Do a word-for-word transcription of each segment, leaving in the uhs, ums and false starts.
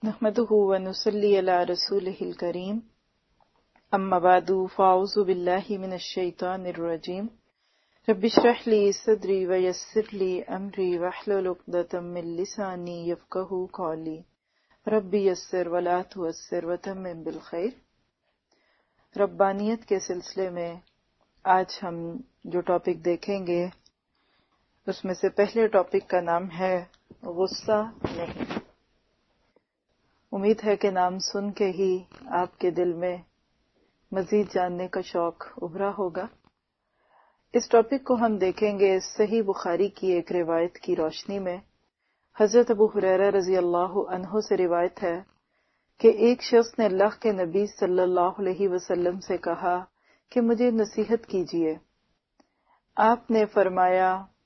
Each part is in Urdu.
نحمده ونصلي على رسوله الكريم اما بعد فاعوذ بالله من الشيطان الرجيم رب اشرح لي صدري ويسر لي امري واحلل عقدة من لساني يفقهوا قولي رب يسر ولا تعسر وتمم بالخير۔ ربانیت کے سلسلے میں آج ہم جو ٹاپک دیکھیں گے اس میں سے پہلے ٹاپک کا نام ہے غصہ نہیں۔ امید ہے کہ نام سن کے ہی آپ کے دل میں مزید جاننے کا شوق ابھرا ہوگا۔ اس ٹاپک کو ہم دیکھیں گے صحیح بخاری کی ایک روایت کی روشنی میں۔ حضرت ابو ہریرہ رضی اللہ عنہ سے روایت ہے کہ ایک شخص نے اللہ کے نبی صلی اللہ علیہ وسلم سے کہا کہ مجھے نصیحت کیجیے۔ آپ نے فرمایا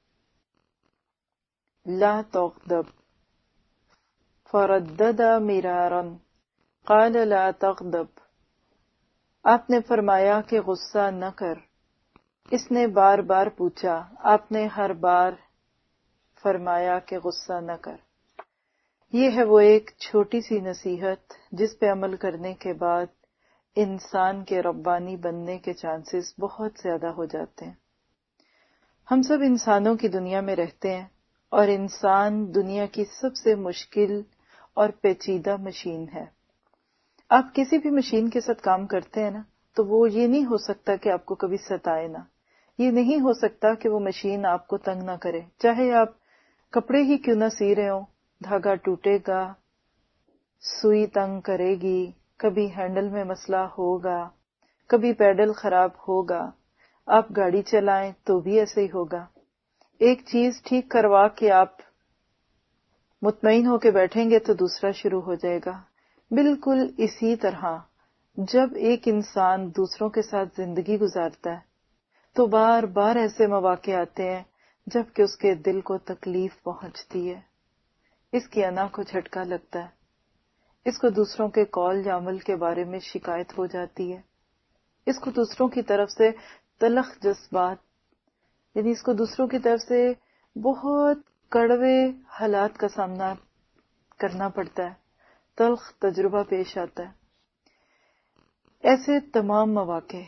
لا تغضب، فردد مرارا قال لا تغضب۔ آپ نے فرمایا کہ غصہ نہ کر۔ اس نے بار بار پوچھا، آپ نے ہر بار فرمایا کہ غصہ نہ کر۔ یہ ہے وہ ایک چھوٹی سی نصیحت جس پہ عمل کرنے کے بعد انسان کے ربانی بننے کے چانسز بہت زیادہ ہو جاتے ہیں۔ ہم سب انسانوں کی دنیا میں رہتے ہیں اور انسان دنیا کی سب سے مشکل اور پیچیدہ مشین ہے۔ آپ کسی بھی مشین کے ساتھ کام کرتے ہیں نا تو وہ یہ نہیں ہو سکتا کہ آپ کو کبھی ستائے نہ، یہ نہیں ہو سکتا کہ وہ مشین آپ کو تنگ نہ کرے، چاہے آپ کپڑے ہی کیوں نہ سی رہے ہوں، دھاگا ٹوٹے گا، سوئی تنگ کرے گی، کبھی ہینڈل میں مسئلہ ہوگا، کبھی پیڈل خراب ہوگا، آپ گاڑی چلائیں تو بھی ایسے ہی ہوگا۔ ایک چیز ٹھیک کروا کے آپ مطمئن ہو کے بیٹھیں گے تو دوسرا شروع ہو جائے گا۔ بالکل اسی طرح جب ایک انسان دوسروں کے ساتھ زندگی گزارتا ہے تو بار بار ایسے مواقع آتے ہیں جب کہ اس کے دل کو تکلیف پہنچتی ہے، اس کی انا کو جھٹکا لگتا ہے، اس کو دوسروں کے قول یا عمل کے بارے میں شکایت ہو جاتی ہے، اس کو دوسروں کی طرف سے تلخ جذبات، یعنی اس کو دوسروں کی طرف سے بہت کڑوے حالات کا سامنا کرنا پڑتا ہے، تلخ تجربہ پیش آتا ہے۔ ایسے تمام مواقع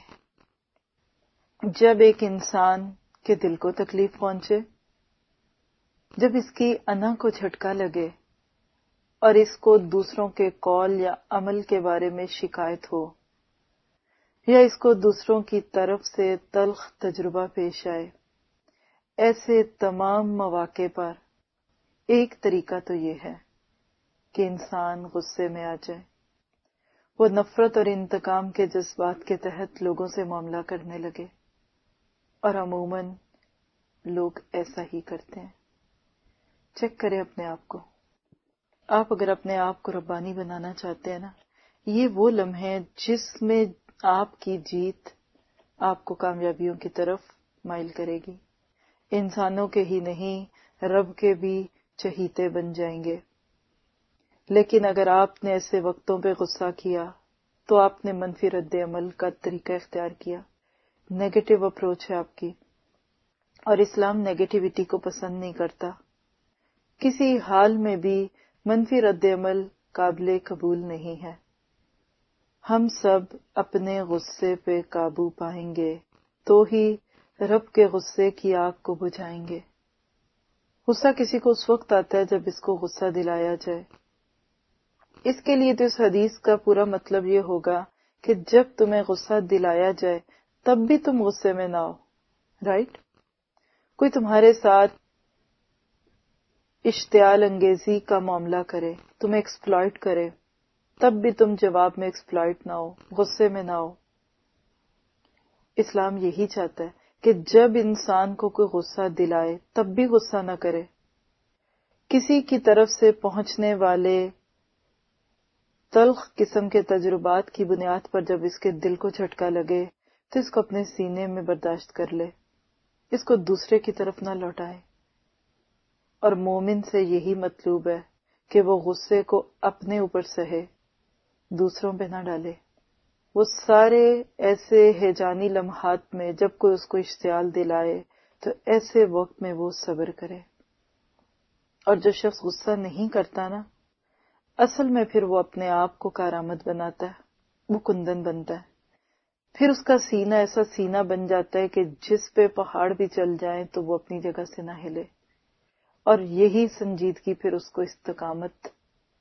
جب ایک انسان کے دل کو تکلیف پہنچے، جب اس کی انا کو جھٹکا لگے اور اس کو دوسروں کے قول یا عمل کے بارے میں شکایت ہو، یا اس کو دوسروں کی طرف سے تلخ تجربہ پیش آئے، ایسے تمام مواقع پر ایک طریقہ تو یہ ہے کہ انسان غصے میں آ جائے، وہ نفرت اور انتقام کے جذبات کے تحت لوگوں سے معاملہ کرنے لگے، اور عموماً لوگ ایسا ہی کرتے ہیں۔ چیک کریں اپنے آپ کو۔ آپ اگر اپنے آپ کو ربانی بنانا چاہتے ہیں نا، یہ وہ لمحے جس میں آپ کی جیت آپ کو کامیابیوں کی طرف مائل کرے گی، انسانوں کے ہی نہیں رب کے بھی چہیتے بن جائیں گے۔ لیکن اگر آپ نے ایسے وقتوں پہ غصہ کیا تو آپ نے منفی رد عمل کا طریقہ اختیار کیا، نیگیٹو اپروچ ہے آپ کی، اور اسلام نیگیٹیوٹی کو پسند نہیں کرتا۔ کسی حال میں بھی منفی رد عمل قابل قبول نہیں ہے۔ ہم سب اپنے غصے پہ قابو پائیں گے تو ہی رب کے غصے کی آگ کو بجھائیں گے۔ غصہ کسی کو اس وقت آتا ہے جب اس کو غصہ دلایا جائے۔ اس کے لیے تو اس حدیث کا پورا مطلب یہ ہوگا کہ جب تمہیں غصہ دلایا جائے تب بھی تم غصے میں نہ ہو، رائٹ؟ کوئی تمہارے ساتھ اشتعال انگیزی کا معاملہ کرے، تمہیں ایکسپلائٹ کرے، تب بھی تم جواب میں ایکسپلائٹ نہ ہو، غصے میں نہ ہو۔ اسلام یہی چاہتا ہے کہ جب انسان کو کوئی غصہ دلائے تب بھی غصہ نہ کرے۔ کسی کی طرف سے پہنچنے والے تلخ قسم کے تجربات کی بنیاد پر جب اس کے دل کو جھٹکا لگے تو اس کو اپنے سینے میں برداشت کر لے، اس کو دوسرے کی طرف نہ لوٹائے۔ اور مومن سے یہی مطلوب ہے کہ وہ غصے کو اپنے اوپر سہے، دوسروں پہ نہ ڈالے۔ وہ سارے ایسے ہیجانی لمحات میں جب کوئی اس کو اشتعال دلائے تو ایسے وقت میں وہ صبر کرے۔ اور جو شخص غصہ نہیں کرتا نا، اصل میں پھر وہ اپنے آپ کو کارآمد بناتا ہے، وہ کندن بنتا ہے، پھر اس کا سینہ ایسا سینہ بن جاتا ہے کہ جس پہ پہاڑ بھی چل جائیں تو وہ اپنی جگہ سے نہ ہلے، اور یہی سنجیدگی پھر اس کو استقامت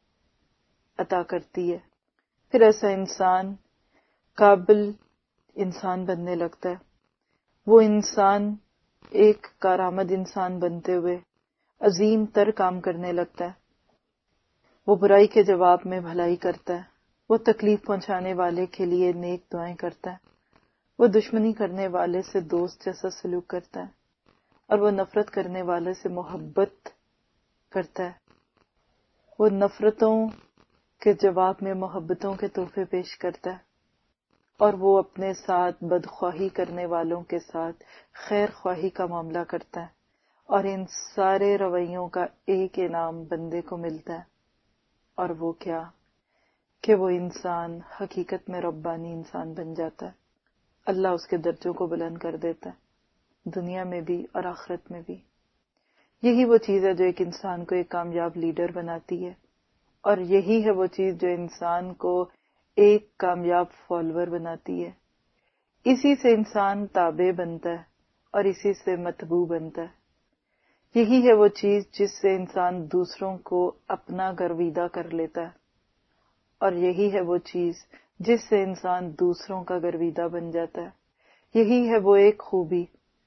عطا کرتی ہے۔ پھر ایسا انسان قابل انسان بننے لگتا ہے، وہ انسان ایک کارآمد انسان بنتے ہوئے عظیم تر کام کرنے لگتا ہے، وہ برائی کے جواب میں بھلائی کرتا ہے، وہ تکلیف پہنچانے والے کے لیے نیک دعائیں کرتا ہے، وہ دشمنی کرنے والے سے دوست جیسا سلوک کرتا ہے، اور وہ نفرت کرنے والے سے محبت کرتا ہے، وہ نفرتوں کے جواب میں محبتوں کے تحفے پیش کرتا ہے، اور وہ اپنے ساتھ بدخواہی کرنے والوں کے ساتھ خیر خواہی کا معاملہ کرتا ہے، اور ان سارے رویوں کا ایک انعام بندے کو ملتا ہے، اور وہ کیا کہ وہ انسان حقیقت میں ربانی انسان بن جاتا ہے، اللہ اس کے درجوں کو بلند کر دیتا ہے، دنیا میں بھی اور آخرت میں بھی۔ یہی وہ چیز ہے جو ایک انسان کو ایک کامیاب لیڈر بناتی ہے، اور یہی ہے وہ چیز جو انسان کو ایک کامیاب فالوور بناتی ہے۔ اسی سے انسان تابع بنتا ہے اور اسی سے متبوع بنتا ہے۔ یہی ہے وہ چیز جس سے انسان دوسروں کو اپنا گرویدہ کر لیتا ہے، اور یہی ہے وہ چیز جس سے انسان دوسروں کا گرویدہ بن جاتا ہے۔ یہی ہے وہ ایک خوبی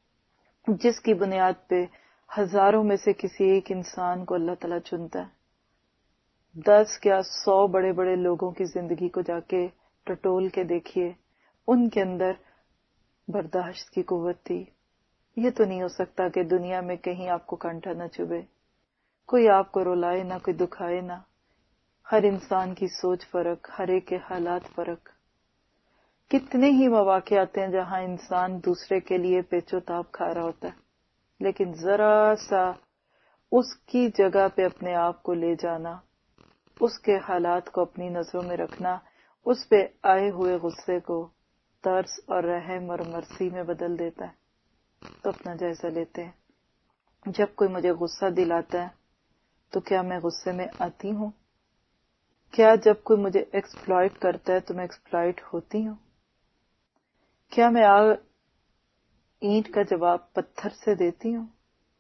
جس کی بنیاد پہ ہزاروں میں سے کسی ایک انسان کو اللہ تعالیٰ چنتا ہے۔ دس کیا سو بڑے بڑے لوگوں کی زندگی کو جا کے ٹٹول کے دیکھیے، ان کے اندر برداشت کی قوت تھی۔ یہ تو نہیں ہو سکتا کہ دنیا میں کہیں آپ کو کانٹا نہ چبھے، کوئی آپ کو رلائے نہ، کوئی دکھائے نہ۔ ہر انسان کی سوچ فرق، ہر ایک کے حالات فرق۔ کتنے ہی مواقع آتے ہیں جہاں انسان دوسرے کے لیے پیچ و تاب کھا رہا ہوتا ہے، لیکن ذرا سا اس کی جگہ پہ اپنے آپ کو لے جانا، اس کے حالات کو اپنی نظروں میں رکھنا، اس پہ آئے ہوئے غصے کو ترس اور رحم اور مرسی میں بدل دیتا ہے۔ تو اپنا جائزہ لیتے ہیں، جب کوئی مجھے غصہ دلاتا ہے تو کیا میں غصے میں آتی ہوں؟ کیا جب کوئی مجھے ایکسپلائٹ کرتا ہے تو میں ایکسپلائٹ ہوتی ہوں؟ کیا میں آگ اینٹ کا جواب پتھر سے دیتی ہوں؟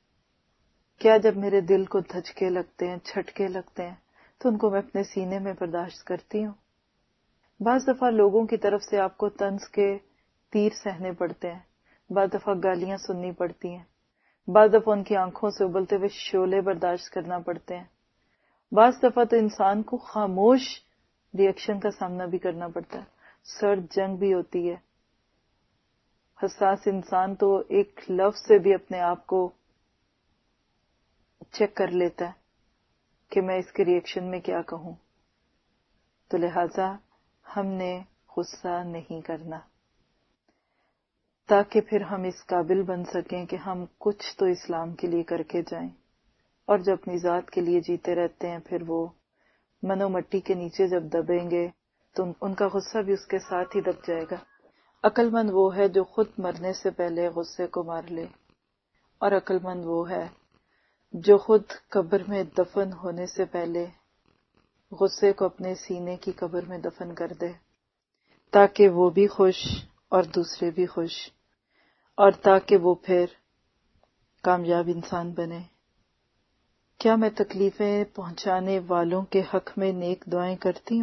کیا جب میرے دل کو دھچکے لگتے ہیں، چھٹکے لگتے ہیں تو ان کو میں اپنے سینے میں برداشت کرتی ہوں؟ بعض دفعہ لوگوں کی طرف سے آپ کو طنز کے تیر سہنے پڑتے ہیں، بعض دفعہ گالیاں سننی پڑتی ہیں، بعض دفعہ ان کی آنکھوں سے ابلتے ہوئے شعلے برداشت کرنا پڑتے ہیں، بعض دفعہ تو انسان کو خاموش ری ایکشن کا سامنا بھی کرنا پڑتا ہے، سرد جنگ بھی ہوتی ہے۔ حساس انسان تو ایک لفظ سے بھی اپنے آپ کو چیک کر لیتا ہے کہ میں اس کے ری ایکشن میں کیا کہوں۔ تو لہذا ہم نے غصہ نہیں کرنا، تاکہ پھر ہم اس قابل بن سکیں کہ ہم کچھ تو اسلام کے لیے کر کے جائیں، اور جو اپنی ذات کے لیے جیتے رہتے ہیں پھر وہ منو مٹی کے نیچے جب دبیں گے تو ان کا غصہ بھی اس کے ساتھ ہی دب جائے گا۔ عقل مند وہ ہے جو خود مرنے سے پہلے غصے کو مار لے، اور عقل مند وہ ہے جو خود قبر میں دفن ہونے سے پہلے غصے کو اپنے سینے کی قبر میں دفن کر دے، تاکہ وہ بھی خوش اور دوسرے بھی خوش، اور تاکہ وہ پھر کامیاب انسان بنے۔ کیا میں تکلیفیں پہنچانے والوں کے حق میں نیک دعائیں کرتی ہوں؟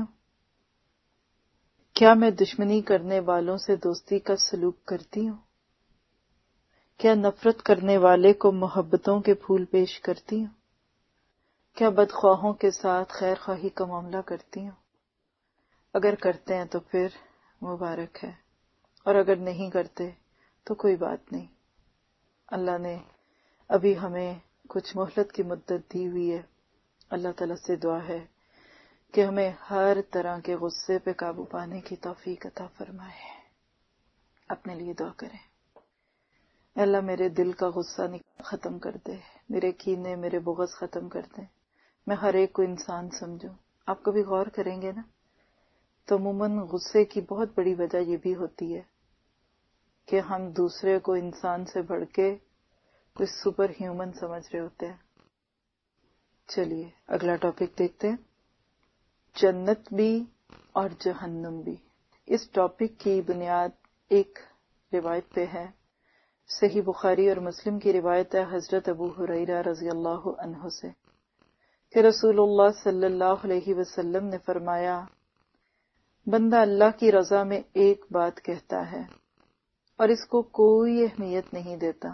کیا میں دشمنی کرنے والوں سے دوستی کا سلوک کرتی ہوں؟ کیا نفرت کرنے والے کو محبتوں کے پھول پیش کرتی ہوں؟ کیا بدخواہوں کے ساتھ خیر خواہی کا معاملہ کرتی ہوں؟ اگر کرتے ہیں تو پھر مبارک ہے، اور اگر نہیں کرتے تو کوئی بات نہیں۔ اللہ نے ابھی ہمیں کچھ مہلت کی مدت دی ہوئی ہے۔ اللہ تعالیٰ سے دعا ہے کہ ہمیں ہر طرح کے غصے پہ قابو پانے کی توفیق عطا فرمائے۔ اپنے لیے دعا کریں، اے اللہ میرے دل کا غصہ ختم کر دے، میرے کینے میرے بغض ختم کر دے، میں ہر ایک کو انسان سمجھوں۔ آپ کبھی غور کریں گے نا تو عموماً غصے کی بہت بڑی وجہ یہ بھی ہوتی ہے کہ ہم دوسرے کو انسان سے بڑھ کے کوئی سپر ہیومن سمجھ رہے ہوتے ہیں۔ چلیے اگلا ٹاپک دیکھتے ہیں۔ جنت بھی اور جہنم بھی۔ اس ٹاپک کی بنیاد ایک روایت پہ ہے۔ صحیح بخاری اور مسلم کی روایت ہے حضرت ابو ہریرہ رضی اللہ عنہ سے کہ رسول اللہ صلی اللہ علیہ وسلم نے فرمایا، بندہ اللہ کی رضا میں ایک بات کہتا ہے اور اس کو کوئی اہمیت نہیں دیتا،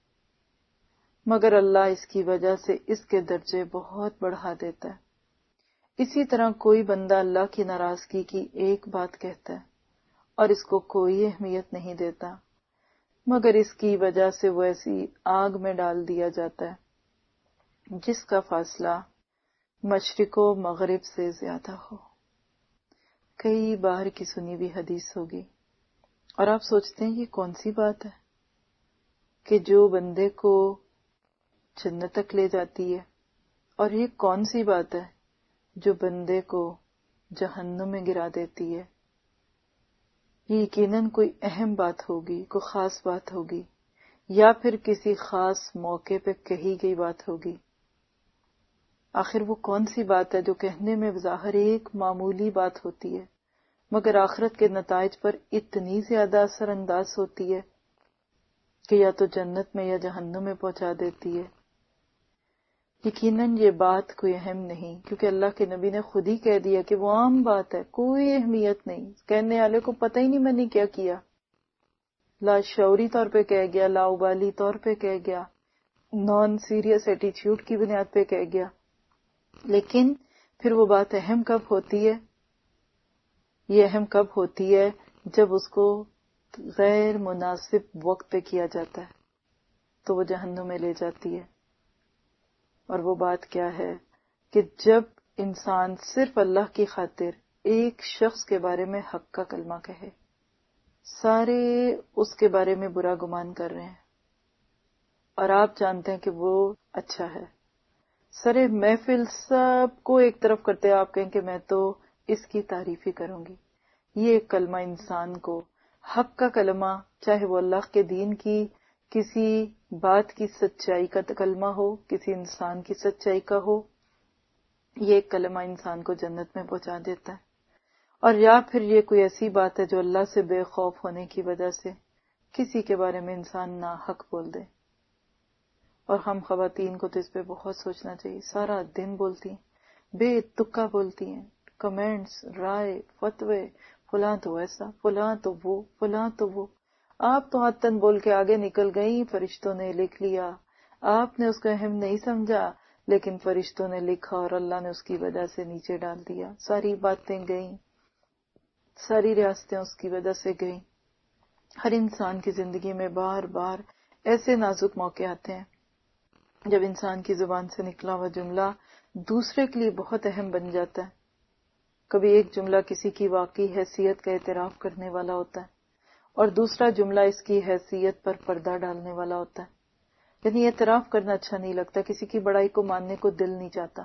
مگر اللہ اس کی وجہ سے اس کے درجے بہت بڑھا دیتا ہے۔ اسی طرح کوئی بندہ اللہ کی ناراضگی کی ایک بات کہتا ہے اور اس کو کوئی اہمیت نہیں دیتا، مگر اس کی وجہ سے وہ ایسی آگ میں ڈال دیا جاتا ہے جس کا فاصلہ مشرق و مغرب سے زیادہ ہو۔ کئی بار کی سنی بھی حدیث ہوگی، اور آپ سوچتے ہیں یہ کون سی بات ہے کہ جو بندے کو جنت تک لے جاتی ہے، اور یہ کون سی بات ہے جو بندے کو جہنم میں گرا دیتی ہے۔ یہ یقیناً کوئی اہم بات ہوگی، کوئی خاص بات ہوگی، یا پھر کسی خاص موقع پہ کہی گئی بات ہوگی۔ آخر وہ کون سی بات ہے جو کہنے میں ظاہر ایک معمولی بات ہوتی ہے، مگر آخرت کے نتائج پر اتنی زیادہ اثر انداز ہوتی ہے کہ یا تو جنت میں یا جہنم میں پہنچا دیتی ہے۔ یقیناً یہ بات کوئی اہم نہیں، کیونکہ اللہ کے نبی نے خود ہی کہہ دیا کہ وہ عام بات ہے، کوئی اہمیت نہیں، کہنے والے کو پتہ ہی نہیں میں نے کیا کیا، لاشعوری طور پہ کہہ گیا، لاابالی طور پہ کہہ گیا، نان سیریس ایٹیچیوڈ کی بنیاد پہ کہہ گیا۔ لیکن پھر وہ بات اہم کب ہوتی ہے؟ یہ اہم کب ہوتی ہے جب اس کو غیر مناسب وقت پہ کیا جاتا ہے تو وہ جہنم میں لے جاتی ہے۔ اور وہ بات کیا ہے کہ جب انسان صرف اللہ کی خاطر ایک شخص کے بارے میں حق کا کلمہ کہے، سارے اس کے بارے میں برا گمان کر رہے ہیں اور آپ جانتے ہیں کہ وہ اچھا ہے، سارے محفل سب کو ایک طرف کرتے ہیں، آپ کہیں کہ میں تو اس کی تعریف ہی کروں گی۔ یہ کلمہ انسان کو حق کا کلمہ، چاہے وہ اللہ کے دین کی کسی بات کی سچائی کا کلمہ ہو، کسی انسان کی سچائی کا ہو، یہ کلمہ انسان کو جنت میں پہنچا دیتا ہے۔ اور یا پھر یہ کوئی ایسی بات ہے جو اللہ سے بے خوف ہونے کی وجہ سے کسی کے بارے میں انسان ناحق بول دے۔ اور ہم خواتین کو تو اس پہ بہت سوچنا چاہیے، سارا دن بولتی ہیں، بے تکا بولتی ہیں، کمنٹس، رائے، فتوے، فلاں تو ایسا، فلاں تو وہ، فلاں تو وہ۔ آپ تو حتن بول کے آگے نکل گئی، فرشتوں نے لکھ لیا، آپ نے اس کو اہم نہیں سمجھا، لیکن فرشتوں نے لکھا اور اللہ نے اس کی وجہ سے نیچے ڈال دیا، ساری باتیں گئیں، ساری ریاستیں اس کی وجہ سے گئیں۔ ہر انسان کی زندگی میں بار بار ایسے نازک موقع آتے ہیں جب انسان کی زبان سے نکلا ہوا جملہ دوسرے کے لیے بہت اہم بن جاتا ہے۔ کبھی ایک جملہ کسی کی واقعی حیثیت کا اعتراف کرنے والا ہوتا ہے اور دوسرا جملہ اس کی حیثیت پر پردہ ڈالنے والا ہوتا ہے۔ یعنی اعتراف کرنا اچھا نہیں لگتا، کسی کی بڑائی کو ماننے کو دل نہیں چاہتا۔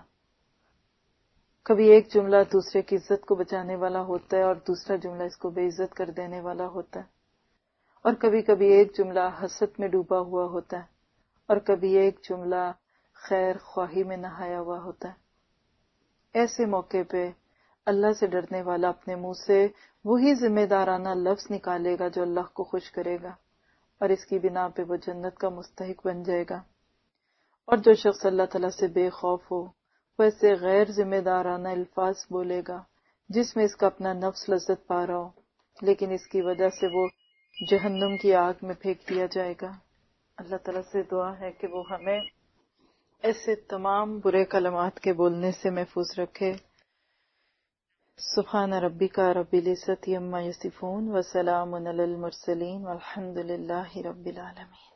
کبھی ایک جملہ دوسرے کی عزت کو بچانے والا ہوتا ہے اور دوسرا جملہ اس کو بے عزت کر دینے والا ہوتا ہے، اور کبھی کبھی ایک جملہ حسد میں ڈوبا ہوا ہوتا ہے اور کبھی ایک جملہ خیر خواہی میں نہایا ہوا ہوتا ہے۔ ایسے موقع پہ اللہ سے ڈرنے والا اپنے منہ سے وہی ذمہ دارانہ لفظ نکالے گا جو اللہ کو خوش کرے گا، اور اس کی بنا پہ وہ جنت کا مستحق بن جائے گا۔ اور جو شخص اللہ تعالیٰ سے بے خوف ہو وہ ایسے غیر ذمہ دارانہ الفاظ بولے گا جس میں اس کا اپنا نفس لذت پا رہا ہو، لیکن اس کی وجہ سے وہ جہنم کی آگ میں پھینک دیا جائے گا۔ اللہ تعالیٰ سے دعا ہے کہ وہ ہمیں ایسے تمام برے کلمات کے بولنے سے محفوظ رکھے۔ سبحان ربک رب العزت عما یصفون وسلام علی المرسلین والحمد للہ رب العالمین۔